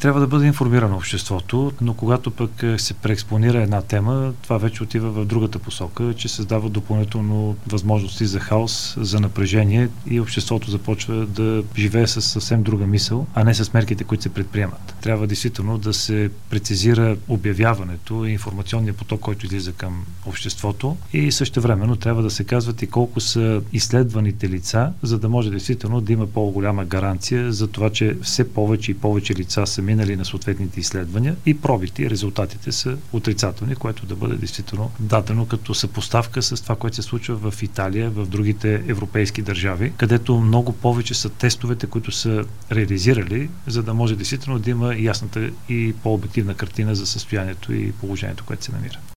Трябва да бъде информирано обществото, но когато пък се преекспонира една тема, това вече отива в другата посока, че създава допълнително възможности за хаос, за напрежение и обществото започва да живее с съвсем друга мисъл, а не с мерките, които се предприемат. Трябва действително да се прецизира обявяването и информационния поток, който излиза към обществото, и същевременно трябва да се казват и колко са изследваните лица, за да може действително да има по-голяма гаранция за това, че все повече и повече лица са минали на съответните изследвания и пробите и резултатите са отрицателни, което да бъде действително дадено като съпоставка с това, което се случва в Италия, в другите европейски държави, където много повече са тестовете, които са реализирали, за да може действително да има ясната и по-обективна картина за състоянието и положението, което се намира.